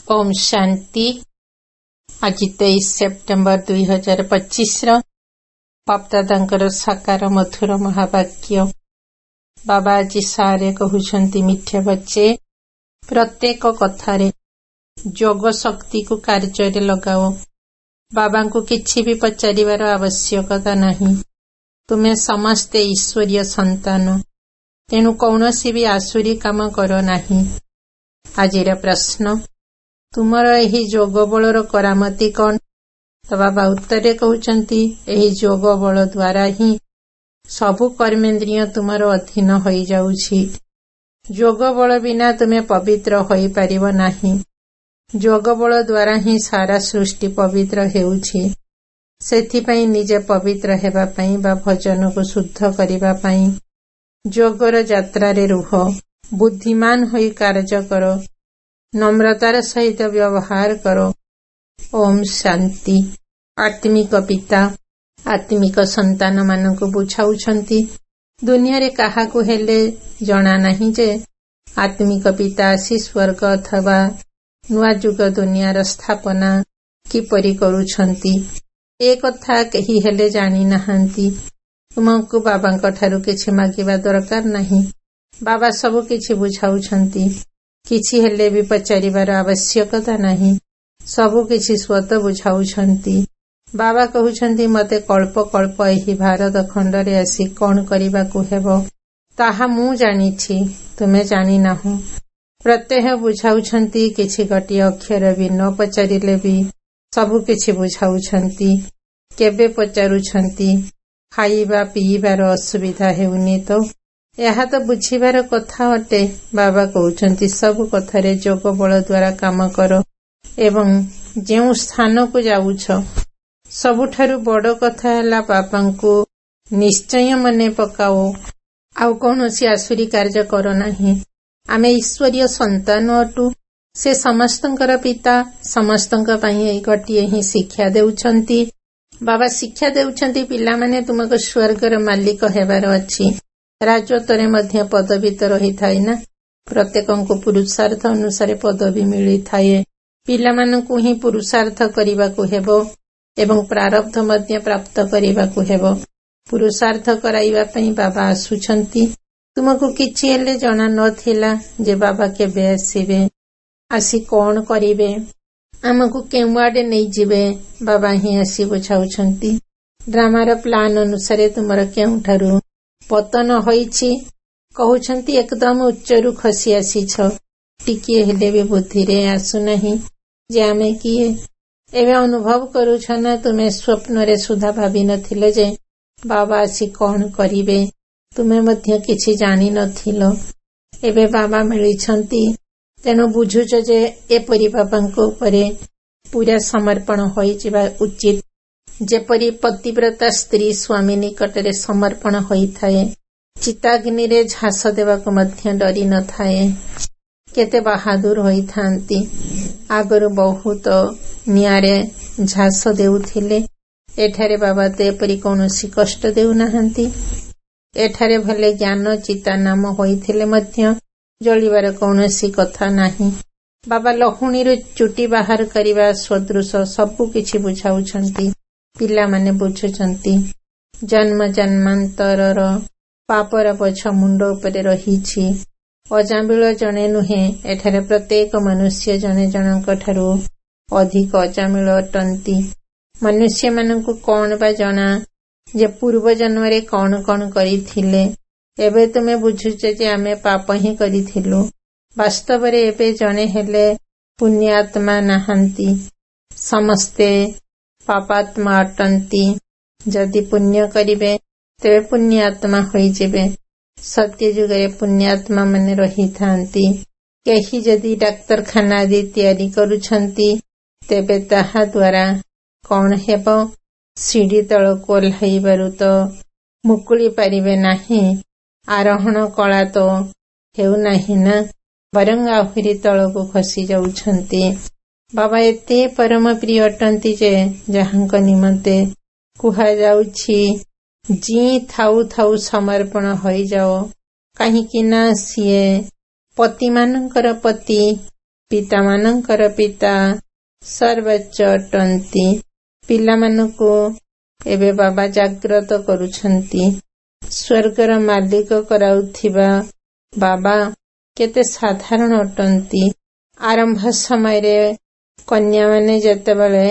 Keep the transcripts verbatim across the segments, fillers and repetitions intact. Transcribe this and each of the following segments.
ओम शांति। आज तेईस सेप्टेम्बर दुई हजार पच्चीस बापदादांकर साकार मधुर महावाक्य। बाबा आज सारे कहउछंती मिठे बच्चे प्रत्येक कथारे जोग शक्ति को कार्य लगाओ। बाबा को किछि भी पचारिबार आवश्यकता नहीं। तुम्हें समस्ते ईश्वरीय संतान, तेणु कौनसी भी आसुरी काम करो नहीं। आजिर प्रश्न, तुमर एही जोग बलर करामती कौन? तो बाबा उत्तरे कहउछंती एही जोग बल द्वारा ही सबु कर्मेंद्रिय तुमर अधीन होई जाउछि। जोग बल बिना तुम्हें पवित्र होई परिबो नाही। जोग बल द्वारा ही सारा सृष्टि पवित्र हेउछि। सेथिपई निजे पवित्र हेबा पई बा भजन को शुद्ध करिबा पई जोगर यात्रा रे रुह। बुद्धिमान होई कार्य करो, नम्रतार सहित व्यवहार करो। ओम शांति। आत्मिक पिता आत्मिक संतान मानक बुझाउछंती दुनिया रे काहाकु हेले जणा नहीं जे आत्मिक पिता आसी स्वर्ग अथवा नुआ जुग दुनियार स्थापना किपरि करूछंती ए कथा केही हेले जानी नाहंती। तुमको बाबांक ठारू किछि मागिबा दरकार नहीं। बाबा सब किछि बुझाउछंती, किछि हेले भी पचारिबार आवश्यकता नहीं। सबु किछि स्वत बुझाउछंती। बाबा कहउछंती मते कल्प कल्प एही भारत खंडरे आसी कौन करिबाकु हेबो ताहा मु जानिछि, तुमे जानि नाहु। प्रत्यह बुझाउछंती, किछि गटिय अक्षर भी न पचारिले भी सबु किछि बुझाउछंती। केबे पचारुछंती खाइबा पीइबार असुविधा हेउनी तो यह तो बुझिबार कथा अटे। बाबा कहउछंती सब कथारे जोग बल द्वारा काम करो एवं जेउ स्थान को जाउछ सबुठारु बड़ कथा हैला बाबांकु निश्चय मने पकाओ। आउ कौनसी आसुरी कार्य करो नाही। आमे ईश्वरीय संतान अटु। से समस्तंकर पिता, समस्तंक पई एई गटिए ही शिक्षा देउछंती। बाबा शिक्षा देउछंती पिला माने तुमको स्वर्गर मालिक हेबार अछि। राजत्वरे मध्य पदवी तो रही थाए ना। प्रत्येकंको पुरुषार्थ अनुसार पदवी मिली थाए। पिलामानंकु ही पुरुषार्थ करिबाकु हेबो एवं प्रारब्ध मध्य प्राप्त करिबाकु हेबो। पुरुषार्थ कराइबा पई बाबा आसुछंती। तुमको किछि हेले जणा नथिला जे बाबा केबे आसीबे, आसी कोन करिबे, आमको केउआडे नै जिबे। बाबा ही आसी बुझाउछंती ड्रामार प्लान अनुसार तुमर केउठारु पतन होईछि। कहउछंती एकदम उच्चरु खसी आसीछ। टिकिए हेले भी बुद्धि रे आसु नहीं जे आमे किए। एबे अनुभव करूछ ना तुमे स्वप्न रे सुधा भाबी नथिले जे बाबा आसी कौन करिबे। तुमे मध्य किछि जानि नथिलो। एबे बाबा मिलिछंती, तेणु बुझुछ जे एपरि बाबांको उपरे पूरा समर्पण होई जिबा उचित। जेपरि पतिव्रता स्त्री स्वामी निकटरे समर्पण होई थाए, चिताग्नि रे झास देवाको मध्य डरी न थाए। केते बहादुर होई थांती। आगरु बहुत नियारे झास देउथिले। एठारे बाबा ते एपरि कौनसी कष्ट देउ नाहंती। एठारे भले ज्ञान चिता नाम होइथिले मध्य जलिबार कौनसी कथा नाही। बाबा लहुणीरु चुटी बाहर करिबा सदृश सबु किछि बुझाउछंती। पिला माने बुझुछंती जन्म जन्मांतरर पापर पछ मुंड उपरे रहिछि। अजामिल जने नुहे। एठारे प्रत्येक मनुष्य जने जनक ठारू अधिक अजामिल अटंती। मनुष्य मानकु कौन बा जना जे पूर्व जन्म रे कौन कौन करिथिले। एबे तुमे बुझुछ जे आमे पाप ही करिथिलु। वास्तव रे एबे जने हेले पुण्यात्मा नाहंती, समस्ते पापात्मा अटंती। जदि पुण्य करिबे तेबे पुण्यात्मा होई जेबे। सत्य जुगरे पुण्यात्मा माने रही थांती। केही जदि डाक्तरखाना आदि तैयारी करूछंती तेबे ताहा द्वारा कौन हेबो, सीढ़ी तळको ओह्लाइबारु तो मुकुली पारिबे नाही। आरोहण कला तो हेउ नाही ना, बरंग आहुरी तळको खसी जाउछंती। बाबा एते परम प्रिय अटंती जे जहांक निमंते कुहा जाउछि जी थाउ थाउ समर्पण होई जाओ। काहिंकि ना सिए पति मानकर पति पिता मानकर पिता सर्वोच्च अटंती। पिलामानकु एबे बाबा जाग्रत करुछंती। स्वर्गर मालिक कराउथिबा बाबा केते साधारण अटंती। आरंभ समय रे कन्या माने जेतेबेले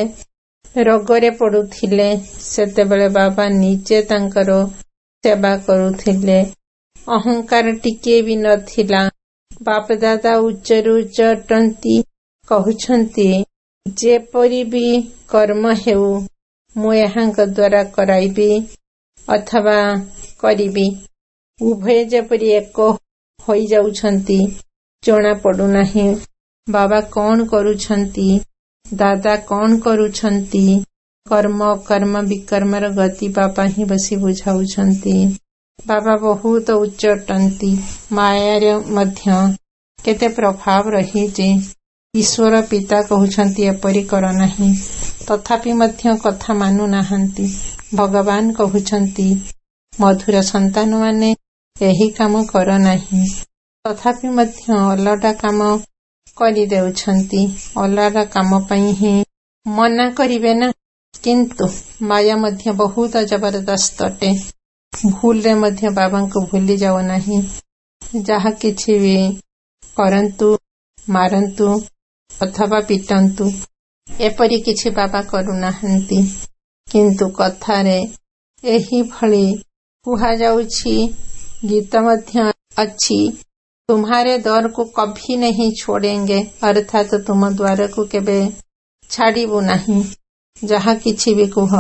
रोगरे पड़ुथिले सेतेबेले बाबा निजे तांकर सेवा करुथिले। अहंकार टिके भी नथिला। बाप दादा उच्चरु उच्च अटंती। कहउछंती जेपरि भी कर्म हेउ मु एहांक द्वारा कराइबी अथवा करिबी। उभय जेपरि एक होई जाउछंती जणा पडु नाही। बाबा कौन करुछंती, दादा कौन करुछंती। कर्म कर्म विकर्मर गति बाबा ही बसी बुझाउछंती। बाबा बहुत उच्च अटंती। मायार मध्य केते प्रभाव रही जे ईश्वर पिता कहउछंती एपरि कर नाही, तथापि मध्य कथा मानु नाहंती। भगवान कहउछंती मधुर संतान माने एही काम कर नाही, तथापि मध्य अलडा काम करि देउछंती। अलडा काम पई ही मना करिवे ना, किंतु माया मध्य बहुत जबरदस्त अटे। भूल रे मध्य बाबा को भूली जाओ नाही। जहा किछि भी करंतु, मारंतु अथवा पिटंतु एपरि किछि बाबा करू नाहंती। किंतु कथारे एही भली कुहा जाउछि, गीत मध्य अच्छी, तुम्हारे दर को कभी नहीं छोड़ेंगे, अर्थात तुम द्वार को केबे छाड़िबु नहीं। जहा किछि भी कुह।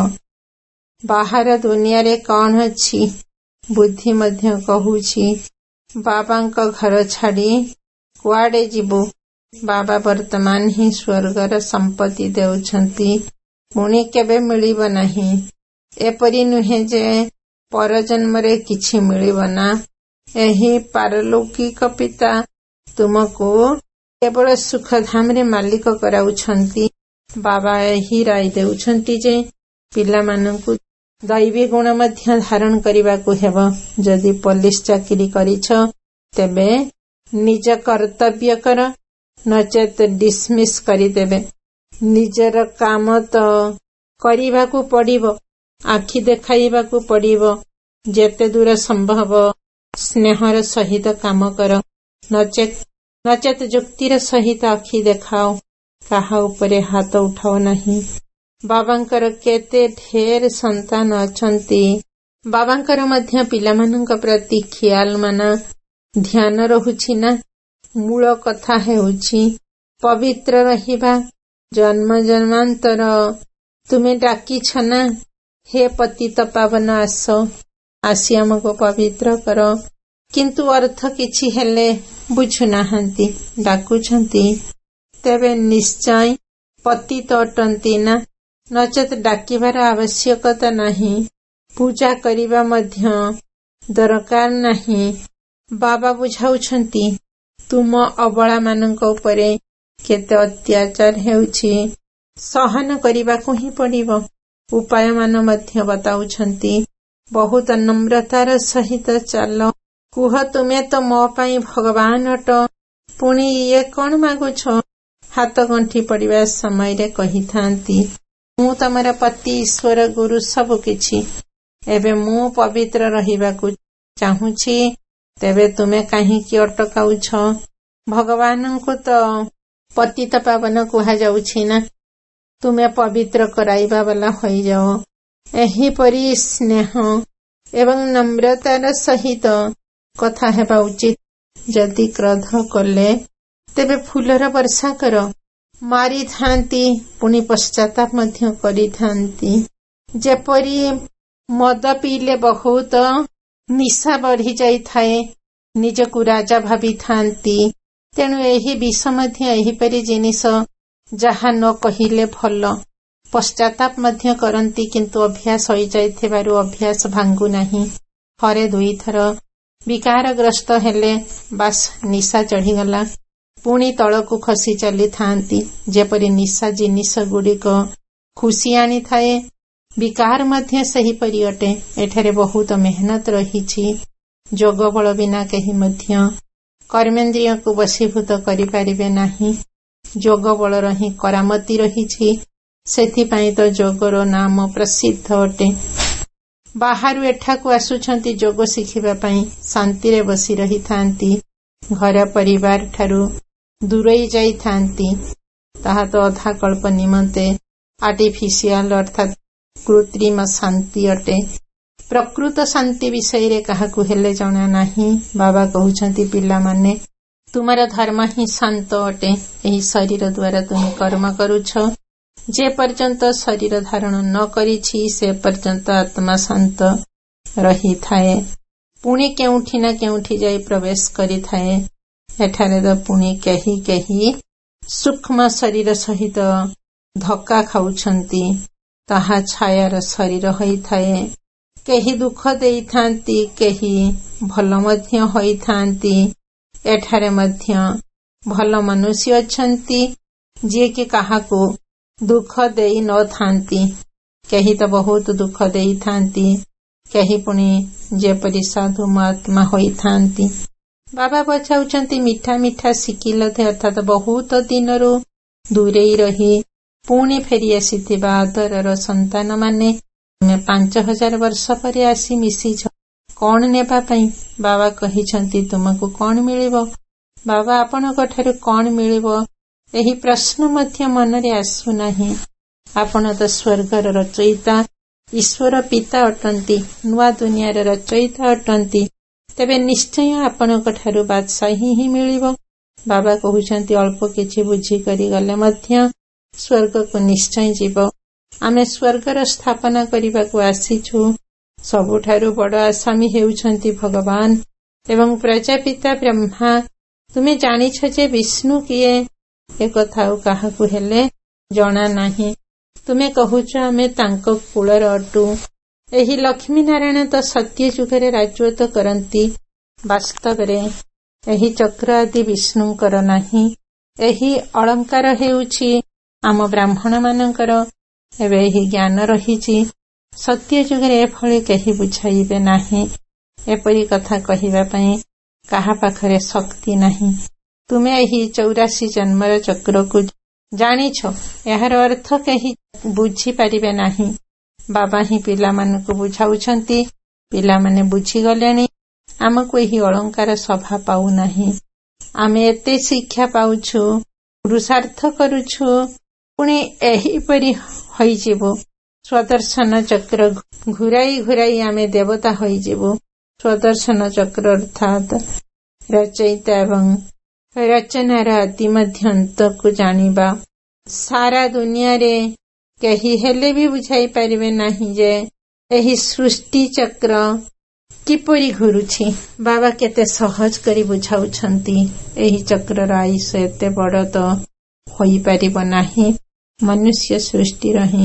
बाहर दुनिया रे कौन अछि, बुद्धि मध्य कहूछि बाबांक घर छाड़ी कुआडे जिबु। बाबा वर्तमान ही स्वर्गर संपत्ति देउछंती, पुणी केबे मिलिब नहीं। एपरि नुहे जे पर जन्मरे किछि मिलिब ना। एही पारलौकिक पिता तुमको केवल सुखधाम रे मालिक कराउछंती। बाबा एही राय देउछंती जे पिला मानंकु दैवी गुण मध्य धारण करिबाकु हेब। जदि पुलिस चाकरी करिछ तेबे निज कर्तव्य कर, नचेत डिसमिस करिदेबे। निजर काम तो करिबाकु पड़िबो, आखि देखाइबाकु पड़िबो। जेते दूर संभव स्नेहर सहित काम कर, नचेत नचेत जुक्तिर सहित आखि देखाओ। काहा उपरे हाथ उठाओ नहीं। बाबांकर केते ढेर संतान अछंती। बाबांकर मध्य पिलामानंक प्रति ख्याल माना ध्यान रहुछि ना। मूल कथा हेउछि पवित्र रहिबा। जन्म जन्मांतर तुमे डाकिछ ना, हे पतित पावन आस, आसी हमको पवित्र कर। किंतु अर्थ किछि हेले बुझु नाहंती। डाकुछंती तेबे निश्चय पतित अटंती ना, नचेत डाकिबार आवश्यकता नहीं। पूजा करिबा मध्य दरकार नहीं। बाबा बुझाउछंती तुम अबला मानंक उपरे केते अत्याचार हेउछि, सहन करिबाकु ही पड़िबो। उपाय मान मध्य बताउछंती, बहुत नम्रतार सहित चाल। कुह तुमे तो मो पाई भगवान अट, पुणी ये कौन मागुछ। हाथ गंठी पड़िबा समय रे कहिथांती, मु तमर पति ईश्वर गुरु सब किछि। एबे मु पवित्र रहिबाकु चाहुछि, तेबे तुमे काहीकि अटकाउछ। भगवानंकु तो पतित पावन कुहा जाउछि ना। तुमे पवित्र कराइबा वाला होई जाओ। एही परि स्नेह एवं नम्रतार सहित कथा हेबा उचित। जदि क्रोध कले तेबे फूलर वर्षा कर। मारी थांती पुणी पश्चाताप मध्य करी थांती। जेपरि मद पीले बहुत निशा बढ़ी जाई थाए, निजकु राजा भावी थांती। तेणु एही विष मध्य एहीपरि जिनिस जहा न कहिले भल। पश्चाताप मध्य करंती, किंतु अभ्यास होई जाइथिबारु अभ्यास भांगु नाही। हरे दुई थर विकारग्रस्त हेले बास निशा चढ़ीगला, पुणी तलकु खसी चली थांती। जेपरि निशा जिनिस गुड़िक खुशी आनी थाए, विकार मध्य सही परि अटे। एठारे बहुत मेहनत रहिछि। जोग बल बिना केही मध्य कर्मेंद्रिय को वशीभूत करि पारिबे नाही। ଯୋଗ ବଳର ହିଁ କରାମତି ରହିଛି। ସେଥିପାଇଁ ତ ଯୋଗର ନାମ ପ୍ରସିଦ୍ଧ ଅଟେ। ବାହାରୁ ଏଠାକୁ ଆସୁଛନ୍ତି ଯୋଗ ଶିଖିବା ପାଇଁ, ଶାନ୍ତିରେ ବସି ରହିଥାନ୍ତି, ଘର ପରିବାର ଠାରୁ ଦୂରେଇ ଯାଇଥାନ୍ତି। ତାହା ତ ଅଧା କଳ୍ପ ନିମନ୍ତେ ଆର୍ଟିଫିସିଆଲ ଅର୍ଥାତ୍ କୃତ୍ରିମ ଶାନ୍ତି ଅଟେ। ପ୍ରକୃତ ଶାନ୍ତି ବିଷୟରେ କାହାକୁ ହେଲେ ଜଣା ନାହିଁ। ବାବା କହୁଛନ୍ତି, ପିଲାମାନେ, ତୁମର ଧର୍ମ ହିଁ ଶାନ୍ତ ଅଟେ। ଏହି ଶରୀର ଦ୍ୱାରା ତୁମେ କର୍ମ କରୁଛ। ଯେ ପର୍ଯ୍ୟନ୍ତ ଶରୀର ଧାରଣ ନ କରିଛି ସେ ପର୍ଯ୍ୟନ୍ତ ଆତ୍ମା ଶାନ୍ତ ରହିଥାଏ। ପୁଣି କେଉଁଠି ନା କେଉଁଠି ଯାଇ ପ୍ରବେଶ କରିଥାଏ। ଏଠାରେ ତ ପୁଣି କେହି କେହି ସୂକ୍ଷ୍ମ ଶରୀର ସହିତ ଧକ୍କା ଖାଉଛନ୍ତି। ତାହା ଛାୟାର ଶରୀର ହୋଇଥାଏ। କେହି ଦୁଃଖ ଦେଇଥାନ୍ତି, କେହି ଭଲ ମଧ୍ୟ ହୋଇଥାନ୍ତି। ଏଠାରେ ମଧ୍ୟ ଭଲ ମନୁଷ୍ୟ ଅଛନ୍ତି, ଯିଏକି କାହାକୁ ଦୁଃଖ ଦେଇ ନଥାନ୍ତି। କେହି ତ ବହୁତ ଦୁଃଖ ଦେଇଥାନ୍ତି, କେହି ପୁଣି ଯେପରି ସାଧୁ ମହାତ୍ମା ହୋଇଥାନ୍ତି। ବାବା ବଚାଉଛନ୍ତି, ମିଠା ମିଠା ଶିଖିଲତେ ଅର୍ଥାତ୍ ବହୁତ ଦିନରୁ ଦୂରେଇ ରହି ପୁଣି ଫେରି ଆସିଥିବା ଆଦରର ସନ୍ତାନମାନେ, ତୁମେ ପାଞ୍ଚ ହଜାର ବର୍ଷ ପରେ ଆସି ମିଶିଛ। କଣ ନେବା ପାଇଁ? ବାବା କହିଛନ୍ତି, ତୁମକୁ କଣ ମିଳିବ? ବାବା ଆପଣଙ୍କ ଠାରୁ କଣ ମିଳିବ? ଏହି ପ୍ରଶ୍ନ ମଧ୍ୟ ମନରେ ଆସୁନାହିଁ। ଆପଣ ତ ସ୍ୱର୍ଗର ରଚୟିତା, ଈଶ୍ୱର ପିତା ଅଟନ୍ତି, ନୂଆ ଦୁନିଆର ରଚୟିତା ଅଟନ୍ତି। ତେବେ ନିଶ୍ଚୟ ଆପଣଙ୍କ ଠାରୁ ବାଦଶାହୀ ହିଁ ମିଳିବ। ବାବା କହୁଛନ୍ତି, ଅଳ୍ପ କିଛି ବୁଝିକରି ଗଲେ ମଧ୍ୟ ସ୍ୱର୍ଗକୁ ନିଶ୍ଚୟ ଯିବ। ଆମେ ସ୍ୱର୍ଗର ସ୍ଥାପନା କରିବାକୁ ଆସିଛୁ। ସବୁଠାରୁ ବଡ଼ ଆସାମୀ ହେଉଛନ୍ତି ଭଗବାନ ଏବଂ ପ୍ରଜାପିତା ବ୍ରହ୍ମା। ତୁମେ ଜାଣିଛ ଯେ ବିଷ୍ଣୁ କିଏ? ଏକଥା ଆଉ କାହାକୁ ହେଲେ ଜଣା ନାହିଁ। ତୁମେ କହୁଛ ଆମେ ତାଙ୍କ କୂଳର ଅଟୁ। ଏହି ଲକ୍ଷ୍ମୀ ନାରାୟଣ ତ ସତ୍ୟ ଯୁଗରେ ରାଜତ୍ୱ କରନ୍ତି। ବାସ୍ତବରେ ଏହି ଚକ୍ର ଆଦି ବିଷ୍ଣୁଙ୍କର ନାହିଁ। ଏହି ଅଳଙ୍କାର ହେଉଛି ଆମ ବ୍ରାହ୍ମଣ ମାନଙ୍କର। ଏବେ ଏହି ଜ୍ଞାନ ରହିଛି। ସତ୍ୟ ଯୁଗରେ ଏଭଳି କେହି ବୁଝାଇବେ ନାହିଁ। ଏପରି କଥା କହିବା ପାଇଁ କାହା ପାଖରେ ଶକ୍ତି ନାହିଁ। ତୁମେ ଏହି ଚୌରାଶୀ ଜନ୍ମର ଚକ୍ରକୁ ଜାଣିଛ, ଏହାର ଅର୍ଥ କେହି ବୁଝିପାରିବେ ନାହିଁ। ବାବା ହିଁ ପିଲାମାନଙ୍କୁ ବୁଝାଉଛନ୍ତି। ପିଲାମାନେ ବୁଝିଗଲେଣି। ଆମକୁ ଏହି ଅଳଙ୍କାର ସଭା ପାଉନାହିଁ। ଆମେ ଏତେ ଶିକ୍ଷା ପାଉଛୁ, ପୁରୁଷାର୍ଥ କରୁଛୁ, ପୁଣି ଏହିପରି ହୋଇଯିବୁ। ସ୍ୱଦର୍ଶନ ଚକ୍ର ଘୁରାଇ ଘୁରାଇ ଆମେ ଦେବତା ହୋଇଯିବୁ। ସ୍ୱଦର୍ଶନ ଚକ୍ର ଅର୍ଥାତ୍ ରଚୟିତା ଏବଂ ରଚନାର ଆଦି ମଧ୍ୟ ଅନ୍ତକୁ ଜାଣିବା। ସାରା ଦୁନିଆରେ କେହି ହେଲେ ବି ବୁଝାଇ ପାରିବେ ନାହିଁ ଯେ ଏହି ସୃଷ୍ଟି ଚକ୍ର କିପରି ଘୁରୁଛି। ବାବା କେତେ ସହଜ କରି ବୁଝାଉଛନ୍ତି। ଏହି ଚକ୍ରର ଆୟୁଷ ଏତେ ବଡ଼ ତ ହୋଇପାରିବ ନାହିଁ। ମନୁଷ୍ୟ ସୃଷ୍ଟିର ହିଁ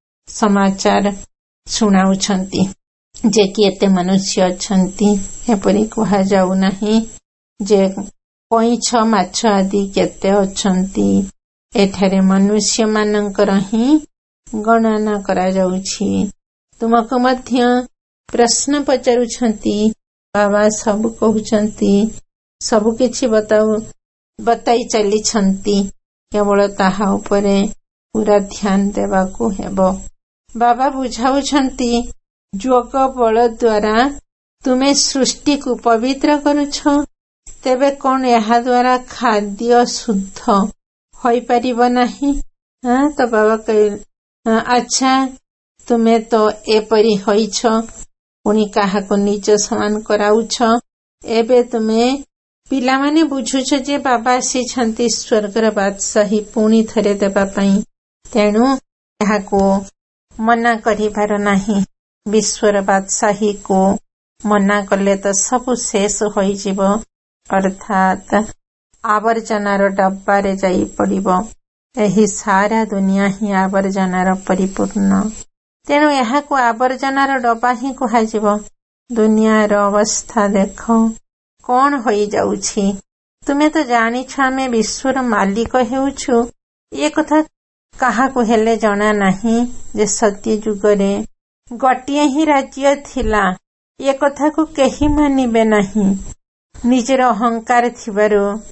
ସମାଚାର ଶୁଣାଉଛନ୍ତି ଯେ କି ଏତେ ମନୁଷ୍ୟ ଅଛନ୍ତି। ଏପରି କୁହାଯାଉ ନାହିଁ ଯେ କଇଁଛ ମାଛ ଆଦି କେତେ ଅଛନ୍ତି। ଏଠାରେ ମନୁଷ୍ୟମାନଙ୍କର ହିଁ ଗଣନା କରାଯାଉଛି। ତୁମକୁ ମଧ୍ୟ ପ୍ରଶ୍ନ ପଚାରୁଛନ୍ତି। ବାବା ସବୁ କହୁଛନ୍ତି, ସବୁ କିଛି ବତାଉ ବତାଇ ଚାଲିଛନ୍ତି। କେବଳ ତାହା ଉପରେ ପୁରା ଧ୍ୟାନ ଦେବାକୁ ହେବ। ବାବା ବୁଝାଉଛନ୍ତି, ଯୋଗ ବଳ ଦ୍ୱାରା ତୁମେ ସୃଷ୍ଟିକୁ ପବିତ୍ର କରୁଛ। ତେବେ କଣ ଏହା ଦ୍ୱାରା ଖାଦ୍ୟ ଶୁଦ୍ଧ ହୋଇପାରିବ ନାହିଁ? ତ ବାବା କହିଲେ, ଆଚ୍ଛା ତୁମେ ତ ଏପରି ହୋଇଛ, ପୁଣି କାହାକୁ ନିଜ ସମାନ କରାଉଛ। ଏବେ ତୁମେ ପିଲାମାନେ ବୁଝୁଛ ଯେ ବାବା ଆସିଛନ୍ତି ସ୍ୱର୍ଗର ବାଦଶାହୀ ପୁଣି ଥରେ ଦେବା ପାଇଁ। ତେଣୁ ଏହାକୁ ମନା କରିବାର ନାହିଁ। ବିଶ୍ୱର ବାଦଶାହୀକୁ ମନା କଲେ ତ ସବୁ ଶେଷ ହୋଇଯିବ, ଅର୍ଥାତ୍ ଆବର୍ଜନାର ଡବାରେ ଯାଇ ପଡ଼ିବ। ଏହି ସାରା ଦୁନିଆ ହିଁ ଆବର୍ଜନାର ପରିପୂର୍ଣ୍ଣ। ତେଣୁ ଏହାକୁ ଆବର୍ଜନାର ଡବା ହିଁ କୁହାଯିବ। ଦୁନିଆର ଅବସ୍ଥା ଦେଖ କଣ ହୋଇଯାଉଛି। ତୁମେ ତ ଜାଣିଛ ଆମେ ବିଶ୍ୱର ମାଲିକ ହେଉଛୁ। ଏ କଥା କାହାକୁ ହେଲେ ଜଣା ନାହିଁ ଯେ ସତ୍ୟ ଯୁଗରେ ଗୋଟିଏ ହିଁ ରାଜ୍ୟ ଥିଲା। ଏ କଥାକୁ କେହି ମାନିବେ ନାହିଁ। ନିଜର ଅହଙ୍କାର ଥିବାରୁ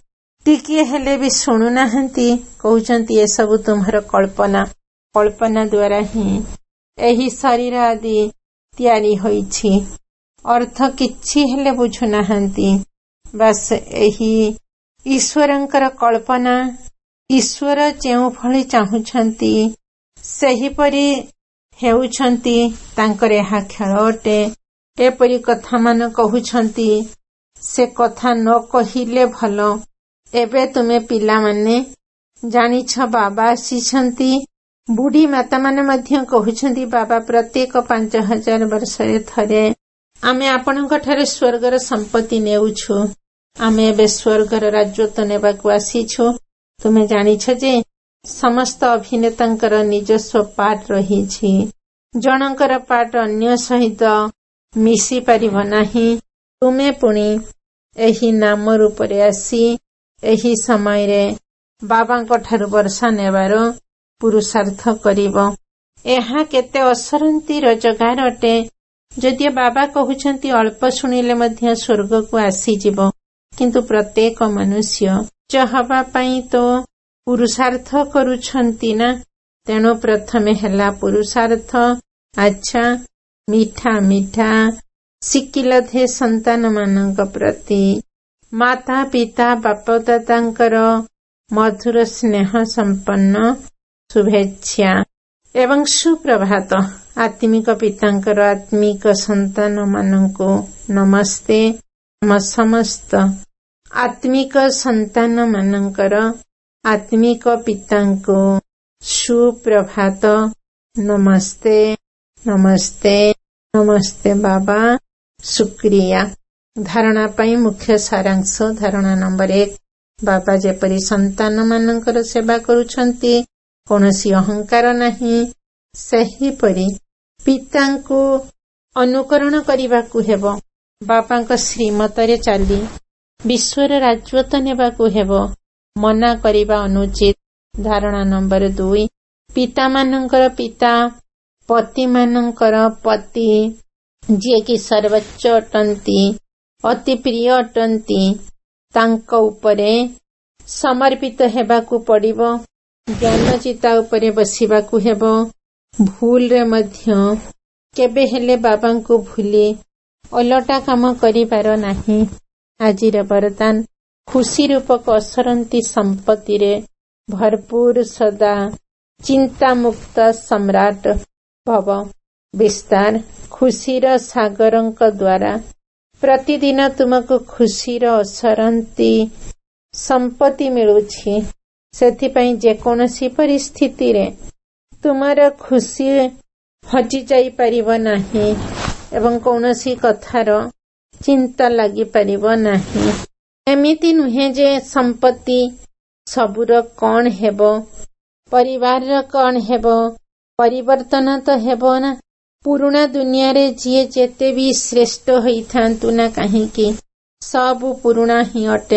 टिके हेले भी शुणु नाहंती कहउचंती ए सब तुम्हार कल्पना कल्पना द्वारा ही एही शरीर आदि तैयारी होइछि अर्थ किछि हेले बुझु नाहंती बस एही ईश्वरंकर कल्पना ईश्वर जेउ भଳି चाहुछंती सेहीपरि हेउछंती तांकर एहा खेल अटे एपरि कथा मान कहउछंती से कथा न कहिले भलो एबे तुमे पिला माने जानिछ बाबा आसीछंती बुढ़ी माता माने मध्य कहउछंती बाबा प्रत्येक पांच हजार वर्षरे थरे आमे आपणक ठारे स्वर्गर संपत्ति नेउछु आमे एबे स्वर्गर राज्यत्व नेबाकु आसीछु तुमे जानिछ जे समस्त अभिनेतांकर निजस्व पाठ रहिछि जनकर पाठ अन्य सहित मिसी पारिब नाही तुमे पुणी एही नाम रूपरे आसी एही समय रे बाबांक ठारु वर्षा नेबार पुरुषार्थ करिबो एहा केते असरंती रोजगार अटे जदि बाबा कहउछंती अल्प सुनिले मध्य स्वर्ग को आसी जिवो किंतु प्रत्येक मनुष्य जहबा पई तो पुरुषार्थ करूछंती ना तेणु प्रथमे हेला पुरुषार्थ अच्छा मिठा मिठा शिकिलधे संतान मानक प्रति माता पिता बापदातांकर मधुर स्नेह संपन्न शुभेच्छा एवं सुप्रभात आत्मिक पितांकर आत्मिक संतान माननको नमस्ते म समस्त आत्मिक संतान मानकर आत्मिक पितांको सुप्रभात नमस्ते नमस्ते नमस्ते बाबा शुक्रिया धारणा पाई मुख्य सारांश धारणा नंबर एक बाबा जेपरी संतान मानकर सेवा करूछंती कोनोसी अहंकार नहीं सेहीपरि पितांको अनुकरण करिबाकु हेबो बापांक श्रीमतरे चाली विश्वर राज्यत्व नेबाकु हेबो मना करिबा अनुचित धारणा नंबर दुई पिता मानकर पिता पति मानकर पति जे कि सर्वोच्च अटंती अति प्रिय अटंती तांक उपरे समर्पित हेबाकु पड़िबो ज्ञान चिता उपरे बसिबाकु हेबो भूल रे मध्य केबे हेले बाबांकु भूली अलटा काम करिपार नाही आजिर वरदान खुशी रूपक असरंती संपत्ति रे भरपूर सदा चिंता मुक्त सम्राट भव विस्तार खुशीर सागरंक द्वारा प्रतिदिन तुमको खुशीर असरंती संपत्ति मिलुछि सेथिपई जेकोनसी परिस्थिति रे तुमर खुशी हटि जाई परिबो नाही एवं कोनोसी कथार चिंता लागि परिबो नाही एमिति नुहे जे संपत्ति सबुर कौन हेबो परिवार कौन हेबो परिवर्तन तो हेबो ना पुरुणा दुनिया रे जिए जेते भी श्रेष्ठ होइथांतु ना काहे कि सब पुरुणा ही अटे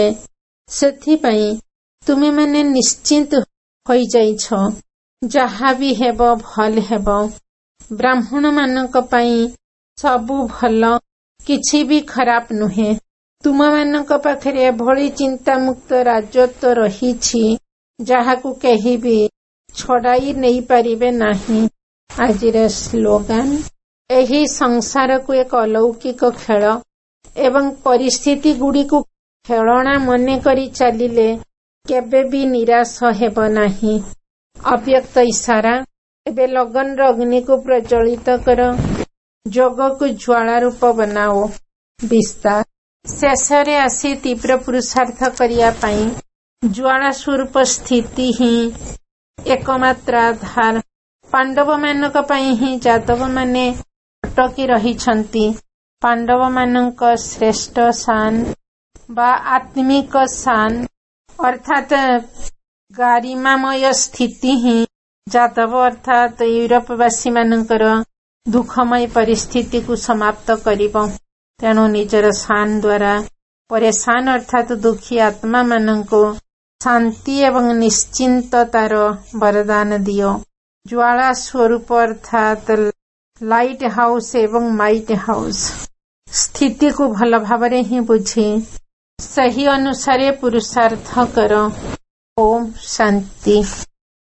सेथिपई तुमे माने निश्चिंत होई जाइछो जहा भी हेबो भल हेबो ब्राह्मण मानक पई सबु भल किछि भी खराब नुहे तुम मानक पाखरे भली चिंता मुक्त राज्यत्व रहिछि जहाकु केही भी छड़ाई नहीं पारिबे नाही आजिर स्लोगान एही संसार को एक अलौकिक खेल एवं परिस्थिति गुडी को खेलना मने करी चलिले केबे भी निराश हेबो नाही अव्यक्त इशारा एबे लगन अग्नि को प्रज्वलित कर जोग को ज्वाला रूप बनाओ विस्तार शेषरे आसी तीव्र पुरुषार्थ करिया पाई ज्वाला स्वरूप स्थिति ही एकमात्र आधार पांडव मानक पाई ही जादव माने अटकी रहिछंती पांडव मानक श्रेष्ठ शान बा आत्मिक शान अर्थात गारिमामय स्थिति ही जादव अर्थात यूरोपवासी मानकर दुखमय परिस्थिति को समाप्त करिबो तेणु निजर शान द्वारा परेशान अर्थात दुखी आत्मा माननको शांति एवं निश्चिंततार वरदान दियो ज्वाला स्वरूप अर्थात लाइट हाउस एवं माइट हाउस स्थिति को भल भावरे ही बुझी सही अनुसारे पुरुषार्थ कर। ओम शांति।